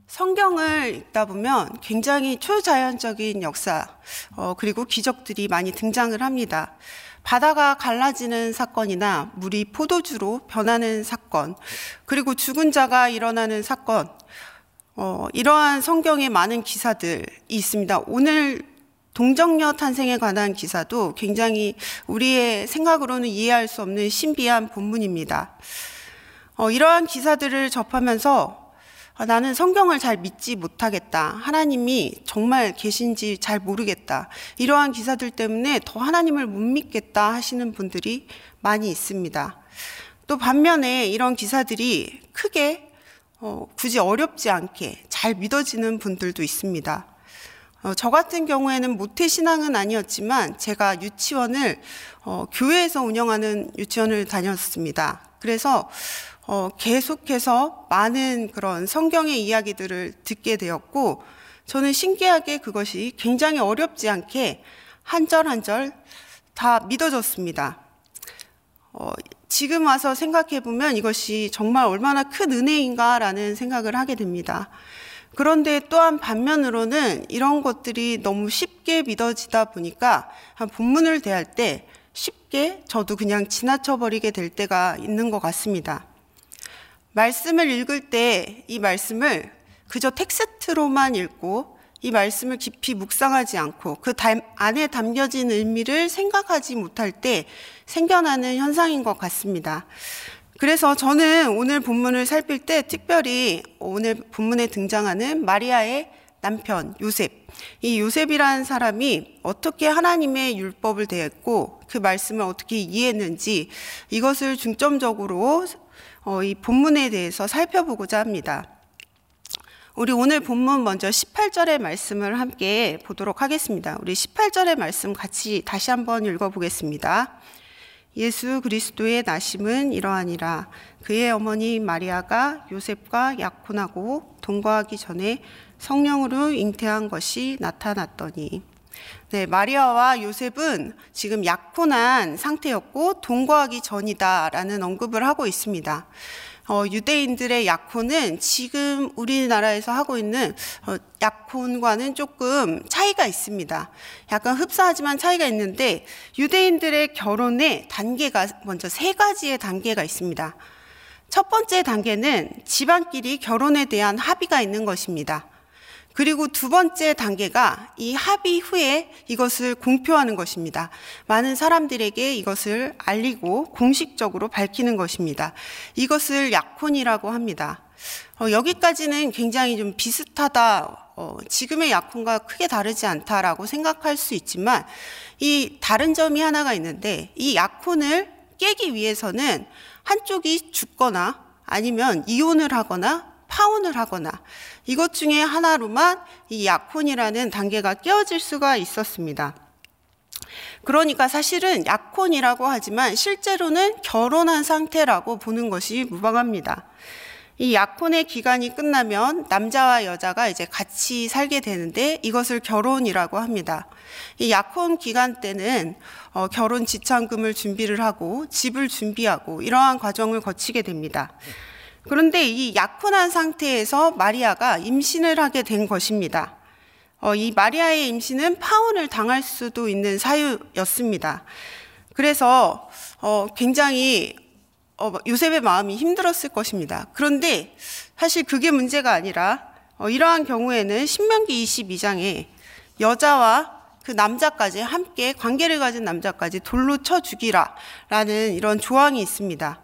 성경을 읽다 보면 굉장히 초자연적인 역사, 그리고 기적들이 많이 등장을 합니다. 바다가 갈라지는 사건이나 물이 포도주로 변하는 사건, 그리고 죽은 자가 일어나는 사건, 이러한 성경의 많은 기사들이 있습니다. 오늘 동정녀 탄생에 관한 기사도 굉장히 우리의 생각으로는 이해할 수 없는 신비한 본문입니다. 이러한 기사들을 접하면서 나는 성경을 잘 믿지 못하겠다. 하나님이 정말 계신지 잘 모르겠다. 이러한 기사들 때문에 더 하나님을 못 믿겠다 하시는 분들이 많이 있습니다. 또 반면에 이런 기사들이 크게 굳이 어렵지 않게 잘 믿어지는 분들도 있습니다. 저 같은 경우에는 모태신앙은 아니었지만 제가 유치원을 교회에서 운영하는 유치원을 다녔습니다. 그래서 계속해서 많은 그런 성경의 이야기들을 듣게 되었고, 저는 신기하게 그것이 굉장히 어렵지 않게 한 절 한 절 다 믿어졌습니다. 지금 와서 생각해 보면 이것이 정말 얼마나 큰 은혜인가라는 생각을 하게 됩니다. 그런데 또한 반면으로는 이런 것들이 너무 쉽게 믿어지다 보니까 본문을 대할 때 쉽게 저도 그냥 지나쳐버리게 될 때가 있는 것 같습니다. 말씀을 읽을 때 이 말씀을 그저 텍스트로만 읽고 이 말씀을 깊이 묵상하지 않고 그 안에 담겨진 의미를 생각하지 못할 때 생겨나는 현상인 것 같습니다. 그래서 저는 오늘 본문을 살필 때 특별히 오늘 본문에 등장하는 마리아의 남편 요셉, 이 요셉이라는 사람이 어떻게 하나님의 율법을 대했고 그 말씀을 어떻게 이해했는지 이것을 중점적으로 이 본문에 대해서 살펴보고자 합니다. 우리 오늘 본문 먼저 18절의 말씀을 함께 보도록 하겠습니다. 우리 18절의 말씀 같이 다시 한번 읽어보겠습니다. 예수 그리스도의 나심은 이러하니라. 그의 어머니 마리아가 요셉과 약혼하고 동거하기 전에 성령으로 잉태한 것이 나타났더니. 네, 마리아와 요셉은 지금 약혼한 상태였고 동거하기 전이다라는 언급을 하고 있습니다. 유대인들의 약혼은 지금 우리나라에서 하고 있는 약혼과는 조금 차이가 있습니다. 약간 흡사하지만 차이가 있는데 유대인들의 결혼의 단계가 먼저 세 가지의 단계가 있습니다. 첫 번째 단계는 집안끼리 결혼에 대한 합의가 있는 것입니다. 그리고 두 번째 단계가 이 합의 후에 이것을 공표하는 것입니다. 많은 사람들에게 이것을 알리고 공식적으로 밝히는 것입니다. 이것을 약혼이라고 합니다. 여기까지는 굉장히 좀 비슷하다, 지금의 약혼과 크게 다르지 않다라고 생각할 수 있지만 이 다른 점이 하나가 있는데 이 약혼을 깨기 위해서는 한쪽이 죽거나 아니면 이혼을 하거나 파혼을 하거나 이것 중에 하나로만 이 약혼이라는 단계가 깨어질 수가 있었습니다. 그러니까 사실은 약혼이라고 하지만 실제로는 결혼한 상태라고 보는 것이 무방합니다. 이 약혼의 기간이 끝나면 남자와 여자가 이제 같이 살게 되는데 이것을 결혼이라고 합니다. 이 약혼 기간 때는 결혼 지참금을 준비를 하고 집을 준비하고 이러한 과정을 거치게 됩니다. 그런데 이 약혼한 상태에서 마리아가 임신을 하게 된 것입니다. 이 마리아의 임신은 파혼을 당할 수도 있는 사유였습니다. 그래서 굉장히 요셉의 마음이 힘들었을 것입니다. 그런데 사실 그게 문제가 아니라 이러한 경우에는 신명기 22장에 여자와 그 남자까지 함께 관계를 가진 남자까지 돌로 쳐 죽이라 라는 이런 조항이 있습니다.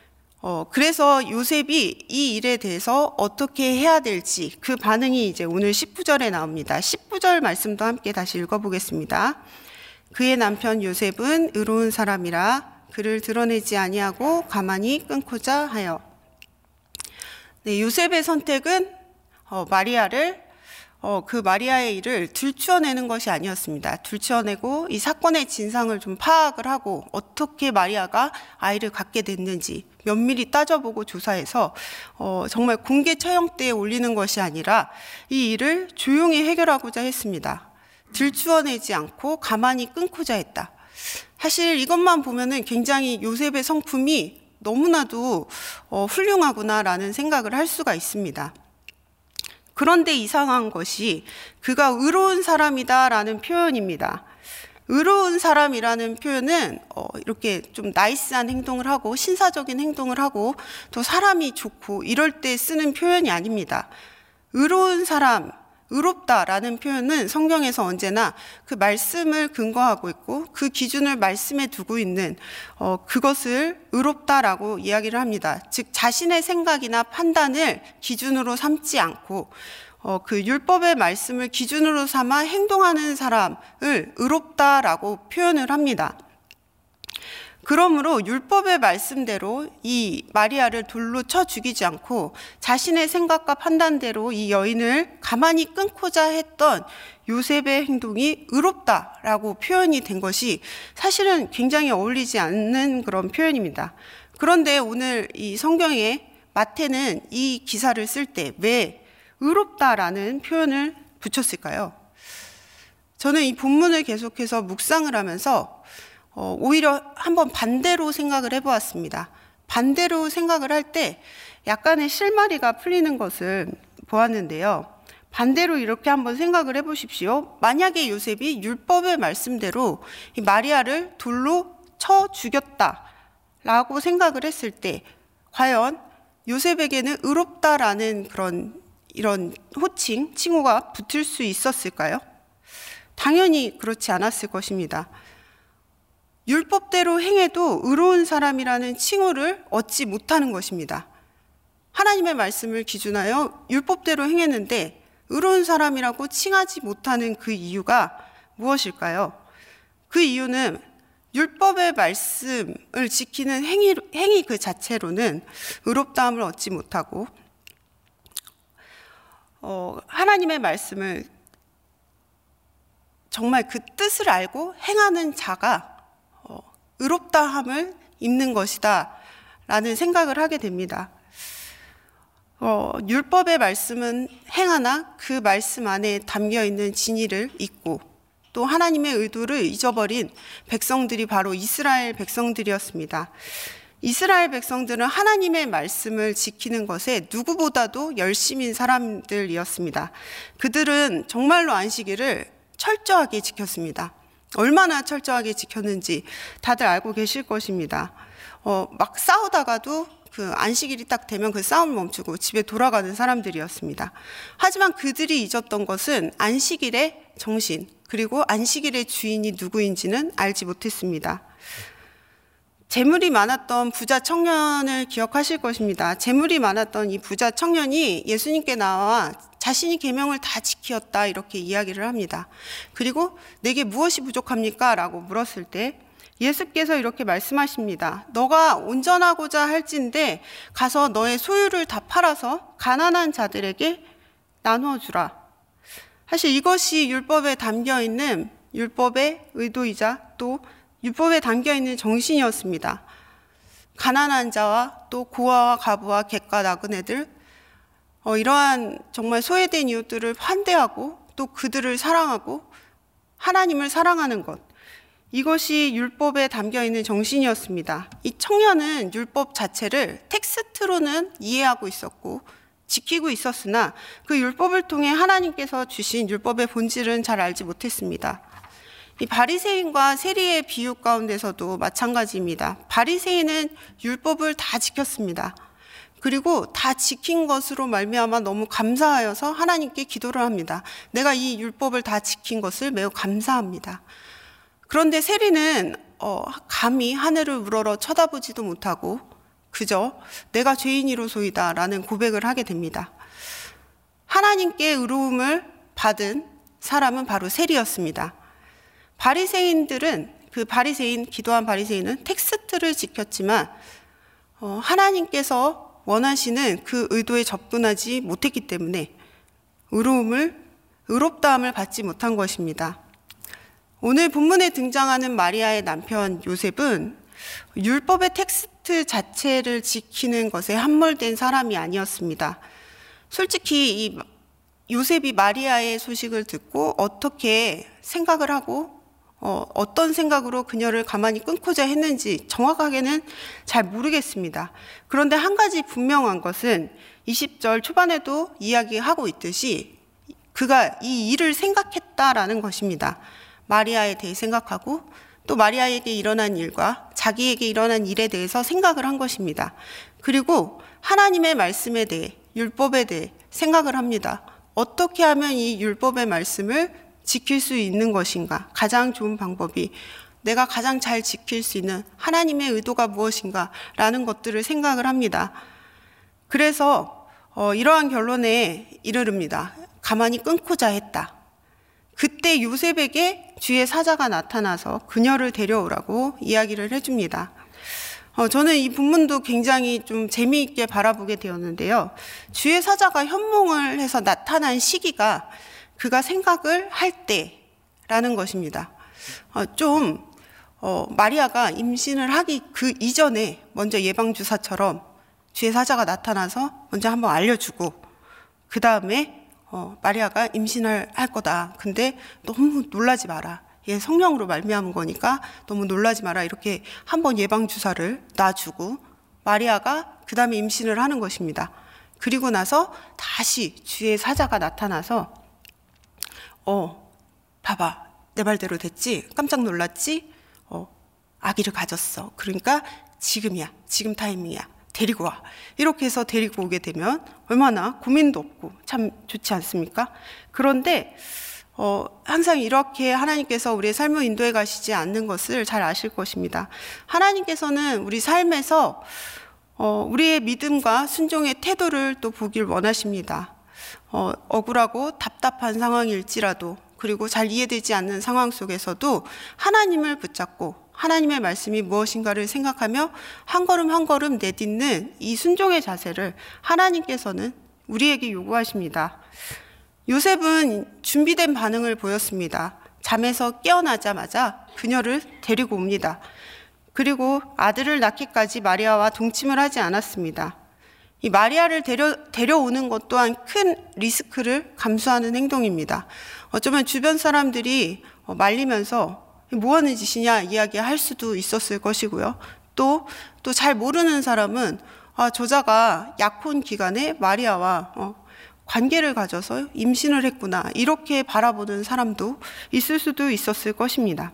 그래서 요셉이 이 일에 대해서 어떻게 해야 될지 그 반응이 이제 오늘 19절에 나옵니다. 19절 말씀도 함께 다시 읽어보겠습니다. 그의 남편 요셉은 의로운 사람이라 그를 드러내지 아니하고 가만히 끊고자 하여. 네, 요셉의 선택은 마리아를 그 마리아의 일을 들추어내는 것이 아니었습니다. 들추어내고 이 사건의 진상을 좀 파악을 하고 어떻게 마리아가 아이를 갖게 됐는지 면밀히 따져보고 조사해서 정말 공개 처형대에 올리는 것이 아니라 이 일을 조용히 해결하고자 했습니다. 들추어내지 않고 가만히 끊고자 했다. 사실 이것만 보면은 굉장히 요셉의 성품이 너무나도 훌륭하구나라는 생각을 할 수가 있습니다. 그런데 이상한 것이 그가 의로운 사람이다라는 표현입니다. 의로운 사람이라는 표현은 이렇게 좀 나이스한 행동을 하고 신사적인 행동을 하고 또 사람이 좋고 이럴 때 쓰는 표현이 아닙니다. 의로운 사람, 의롭다라는 표현은 성경에서 언제나 그 말씀을 근거하고 있고 그 기준을 말씀에 두고 있는 그것을 의롭다라고 이야기를 합니다. 즉 자신의 생각이나 판단을 기준으로 삼지 않고 그 율법의 말씀을 기준으로 삼아 행동하는 사람을 의롭다라고 표현을 합니다. 그러므로 율법의 말씀대로 이 마리아를 돌로 쳐 죽이지 않고 자신의 생각과 판단대로 이 여인을 가만히 끊고자 했던 요셉의 행동이 의롭다라고 표현이 된 것이 사실은 굉장히 어울리지 않는 그런 표현입니다. 그런데 오늘 이 성경에 마태는 이 기사를 쓸 때 왜 의롭다라는 표현을 붙였을까요? 저는 이 본문을 계속해서 묵상을 하면서 오히려 한번 반대로 생각을 해보았습니다. 반대로 생각을 할 때 약간의 실마리가 풀리는 것을 보았는데요. 반대로 이렇게 한번 생각을 해보십시오. 만약에 요셉이 율법의 말씀대로 이 마리아를 돌로 쳐 죽였다라고 생각을 했을 때 과연 요셉에게는 의롭다라는 이런 호칭, 칭호가 붙을 수 있었을까요? 당연히 그렇지 않았을 것입니다. 율법대로 행해도 의로운 사람이라는 칭호를 얻지 못하는 것입니다. 하나님의 말씀을 기준하여 율법대로 행했는데 의로운 사람이라고 칭하지 못하는 그 이유가 무엇일까요? 그 이유는 율법의 말씀을 지키는 행위 그 자체로는 의롭다함을 얻지 못하고 하나님의 말씀을 정말 그 뜻을 알고 행하는 자가 의롭다함을 입는 것이다 라는 생각을 하게 됩니다. 율법의 말씀은 행하나 그 말씀 안에 담겨있는 진리를 잊고 또 하나님의 의도를 잊어버린 백성들이 바로 이스라엘 백성들이었습니다. 이스라엘 백성들은 하나님의 말씀을 지키는 것에 누구보다도 열심인 사람들이었습니다. 그들은 정말로 안식일을 철저하게 지켰습니다. 얼마나 철저하게 지켰는지 다들 알고 계실 것입니다. 막 싸우다가도 그 안식일이 딱 되면 그 싸움을 멈추고 집에 돌아가는 사람들이었습니다. 하지만 그들이 잊었던 것은 안식일의 정신, 그리고 안식일의 주인이 누구인지는 알지 못했습니다. 재물이 많았던 부자 청년을 기억하실 것입니다. 재물이 많았던 이 부자 청년이 예수님께 나와 자신이 계명을 다 지키었다 이렇게 이야기를 합니다. 그리고 내게 무엇이 부족합니까? 라고 물었을 때 예수께서 이렇게 말씀하십니다. 너가 온전하고자 할진대 가서 너의 소유를 다 팔아서 가난한 자들에게 나누어 주라. 사실 이것이 율법에 담겨있는 율법의 의도이자 또 율법에 담겨있는 정신이었습니다. 가난한 자와 또 고아와 과부와 객과 나그네들 이러한 정말 소외된 이웃들을 환대하고 또 그들을 사랑하고 하나님을 사랑하는 것, 이것이 율법에 담겨있는 정신이었습니다. 이 청년은 율법 자체를 텍스트로는 이해하고 있었고 지키고 있었으나 그 율법을 통해 하나님께서 주신 율법의 본질은 잘 알지 못했습니다. 이 바리새인과 세리의 비유 가운데서도 마찬가지입니다. 바리새인은 율법을 다 지켰습니다. 그리고 다 지킨 것으로 말미암아 너무 감사하여서 하나님께 기도를 합니다. 내가 이 율법을 다 지킨 것을 매우 감사합니다. 그런데 세리는 감히 하늘을 우러러 쳐다보지도 못하고 그저 내가 죄인이로소이다 라는 고백을 하게 됩니다. 하나님께 의로움을 받은 사람은 바로 세리였습니다. 바리새인들은 기도한 바리새인은 텍스트를 지켰지만 하나님께서 원하시는 그 의도에 접근하지 못했기 때문에 의롭다함을 받지 못한 것입니다. 오늘 본문에 등장하는 마리아의 남편 요셉은 율법의 텍스트 자체를 지키는 것에 함몰된 사람이 아니었습니다. 솔직히 이 요셉이 마리아의 소식을 듣고 어떻게 생각을 하고 어떤 생각으로 그녀를 가만히 끊고자 했는지 정확하게는 잘 모르겠습니다. 그런데 한 가지 분명한 것은 20절 초반에도 이야기하고 있듯이 그가 이 일을 생각했다라는 것입니다. 마리아에 대해 생각하고 또 마리아에게 일어난 일과 자기에게 일어난 일에 대해서 생각을 한 것입니다. 그리고 하나님의 말씀에 대해, 율법에 대해 생각을 합니다. 어떻게 하면 이 율법의 말씀을 지킬 수 있는 것인가? 가장 좋은 방법이, 내가 가장 잘 지킬 수 있는 하나님의 의도가 무엇인가? 라는 것들을 생각을 합니다. 그래서 이러한 결론에 이르릅니다. 가만히 끊고자 했다. 그때 요셉에게 주의 사자가 나타나서 그녀를 데려오라고 이야기를 해줍니다. 저는 이 본문도 굉장히 좀 재미있게 바라보게 되었는데요. 주의 사자가 현몽을 해서 나타난 시기가 그가 생각을 할 때라는 것입니다. 마리아가 임신을 하기 그 이전에 먼저 예방주사처럼 주의 사자가 나타나서 먼저 한번 알려주고 그 다음에 마리아가 임신을 할 거다. 근데 너무 놀라지 마라. 얘 성령으로 말미암은 거니까 너무 놀라지 마라. 이렇게 한번 예방주사를 놔주고 마리아가 그 다음에 임신을 하는 것입니다. 그리고 나서 다시 주의 사자가 나타나서 봐봐. 내 말대로 됐지? 깜짝 놀랐지? 아기를 가졌어. 그러니까 지금이야. 지금 타이밍이야. 데리고 와. 이렇게 해서 데리고 오게 되면 얼마나 고민도 없고 참 좋지 않습니까? 그런데 항상 이렇게 하나님께서 우리의 삶을 인도해 가시지 않는 것을 잘 아실 것입니다. 하나님께서는 우리 삶에서 우리의 믿음과 순종의 태도를 또 보길 원하십니다. 억울하고 답답한 상황일지라도, 그리고 잘 이해되지 않는 상황 속에서도 하나님을 붙잡고 하나님의 말씀이 무엇인가를 생각하며 한 걸음 한 걸음 내딛는 이 순종의 자세를 하나님께서는 우리에게 요구하십니다. 요셉은 준비된 반응을 보였습니다. 잠에서 깨어나자마자 그녀를 데리고 옵니다. 그리고 아들을 낳기까지 마리아와 동침을 하지 않았습니다. 이 마리아를 데려오는 것 또한 큰 리스크를 감수하는 행동입니다. 어쩌면 주변 사람들이 말리면서 뭐하는 짓이냐 이야기할 수도 있었을 것이고요. 또 잘 모르는 사람은 저자가 약혼 기간에 마리아와 관계를 가져서 임신을 했구나, 이렇게 바라보는 사람도 있을 수도 있었을 것입니다.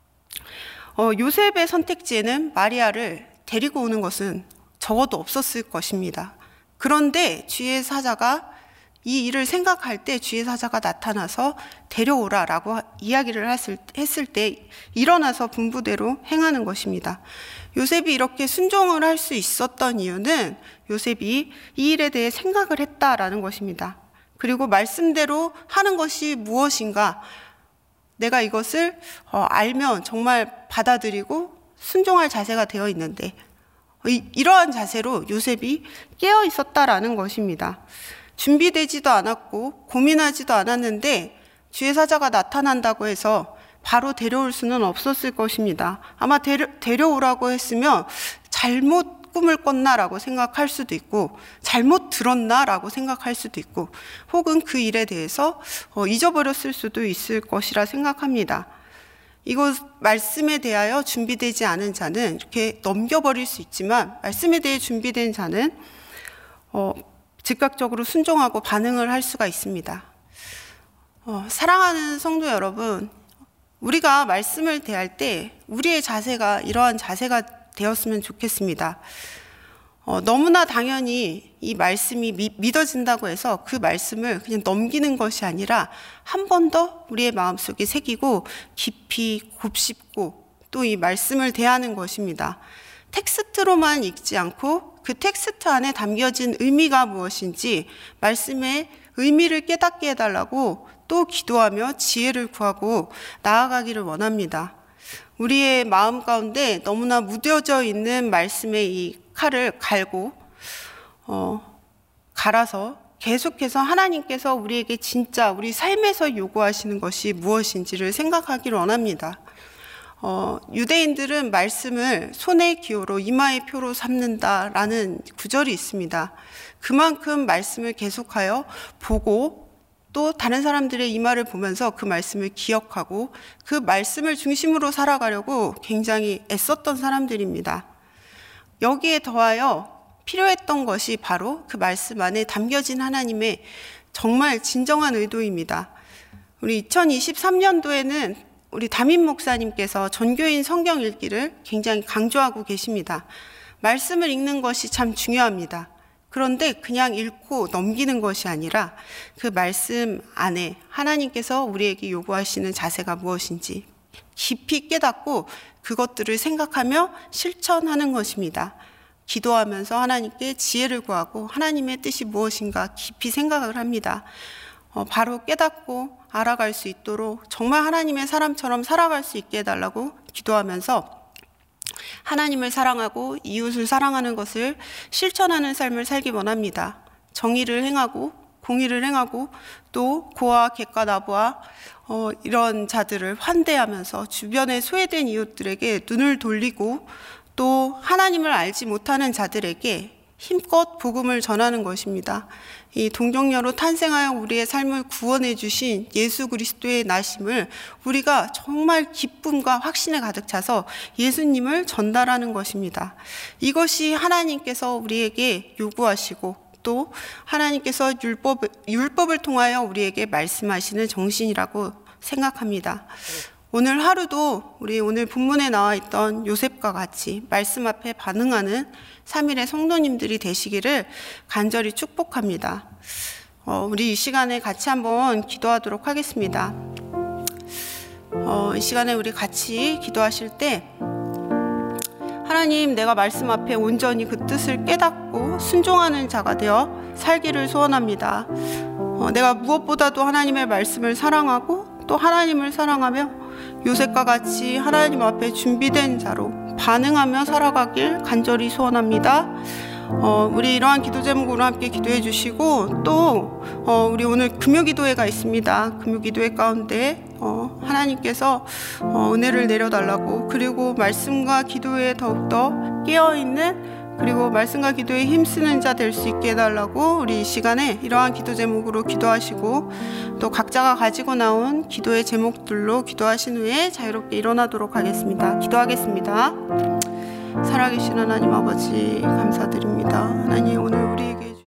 요셉의 선택지에는 마리아를 데리고 오는 것은 적어도 없었을 것입니다. 그런데 주의 사자가 이 일을 생각할 때 주의 사자가 나타나서 데려오라라고 이야기를 했을 때 일어나서 분부대로 행하는 것입니다. 요셉이 이렇게 순종을 할 수 있었던 이유는 요셉이 이 일에 대해 생각을 했다라는 것입니다. 그리고 말씀대로 하는 것이 무엇인가, 내가 이것을 알면 정말 받아들이고 순종할 자세가 되어 있는데 이러한 자세로 요셉이 깨어 있었다라는 것입니다. 준비되지도 않았고 고민하지도 않았는데 주의 사자가 나타난다고 해서 바로 데려올 수는 없었을 것입니다. 아마 데려오라고 했으면 잘못 꿈을 꿨나라고 생각할 수도 있고, 잘못 들었나라고 생각할 수도 있고, 혹은 그 일에 대해서 잊어버렸을 수도 있을 것이라 생각합니다. 이곳 말씀에 대하여 준비되지 않은 자는 이렇게 넘겨버릴 수 있지만, 말씀에 대해 준비된 자는 즉각적으로 순종하고 반응을 할 수가 있습니다. 사랑하는 성도 여러분, 우리가 말씀을 대할 때 우리의 자세가 이러한 자세가 되었으면 좋겠습니다. 너무나 당연히 이 말씀이 믿어진다고 해서 그 말씀을 그냥 넘기는 것이 아니라 한 번 더 우리의 마음속에 새기고 깊이 곱씹고 또 이 말씀을 대하는 것입니다. 텍스트로만 읽지 않고 그 텍스트 안에 담겨진 의미가 무엇인지 말씀의 의미를 깨닫게 해달라고 또 기도하며 지혜를 구하고 나아가기를 원합니다. 우리의 마음 가운데 너무나 무뎌져 있는 말씀의 이 칼을 갈아서 계속해서 하나님께서 우리에게 진짜 우리 삶에서 요구하시는 것이 무엇인지를 생각하기를 원합니다. 유대인들은 말씀을 손의 기호로 이마의 표로 삼는다라는 구절이 있습니다. 그만큼 말씀을 계속하여 보고 또 다른 사람들의 이마를 보면서 그 말씀을 기억하고 그 말씀을 중심으로 살아가려고 굉장히 애썼던 사람들입니다. 여기에 더하여 필요했던 것이 바로 그 말씀 안에 담겨진 하나님의 정말 진정한 의도입니다. 우리 2023년도에는 우리 담임 목사님께서 전교인 성경 읽기를 굉장히 강조하고 계십니다. 말씀을 읽는 것이 참 중요합니다. 그런데 그냥 읽고 넘기는 것이 아니라 그 말씀 안에 하나님께서 우리에게 요구하시는 자세가 무엇인지 깊이 깨닫고 그것들을 생각하며 실천하는 것입니다. 기도하면서 하나님께 지혜를 구하고 하나님의 뜻이 무엇인가 깊이 생각을 합니다. 바로 깨닫고 알아갈 수 있도록 정말 하나님의 사람처럼 살아갈 수 있게 해달라고 기도하면서 하나님을 사랑하고 이웃을 사랑하는 것을 실천하는 삶을 살기 원합니다. 정의를 행하고 공의를 행하고 또 고아, 객과 나부와 이런 자들을 환대하면서 주변에 소외된 이웃들에게 눈을 돌리고 또 하나님을 알지 못하는 자들에게 힘껏 복음을 전하는 것입니다. 이 동정녀로 탄생하여 우리의 삶을 구원해 주신 예수 그리스도의 나심을 우리가 정말 기쁨과 확신에 가득 차서 예수님을 전달하는 것입니다. 이것이 하나님께서 우리에게 요구하시고 또 하나님께서 율법을 통하여 우리에게 말씀하시는 정신이라고 생각합니다. 오늘 하루도 우리 오늘 본문에 나와 있던 요셉과 같이 말씀 앞에 반응하는 3일의 성도님들이 되시기를 간절히 축복합니다. 우리 이 시간에 같이 한번 기도하도록 하겠습니다. 이 시간에 우리 같이 기도하실 때 하나님, 내가 말씀 앞에 온전히 그 뜻을 깨닫고 순종하는 자가 되어 살기를 소원합니다. 내가 무엇보다도 하나님의 말씀을 사랑하고 또 하나님을 사랑하며 요셉과 같이 하나님 앞에 준비된 자로 반응하며 살아가길 간절히 소원합니다. 우리 이러한 기도 제목으로 함께 기도해 주시고 또 우리 오늘 금요기도회가 있습니다. 금요기도회 가운데 하나님께서 은혜를 내려달라고 그리고 말씀과 기도에 더욱더 깨어있는 그리고 말씀과 기도에 힘쓰는 자 될 수 있게 해달라고 우리 이 시간에 이러한 기도 제목으로 기도하시고 또 각자가 가지고 나온 기도의 제목들로 기도하신 후에 자유롭게 일어나도록 하겠습니다. 기도하겠습니다. 살아계신 하나님 아버지 감사드립니다. 하나님 오늘 우리에게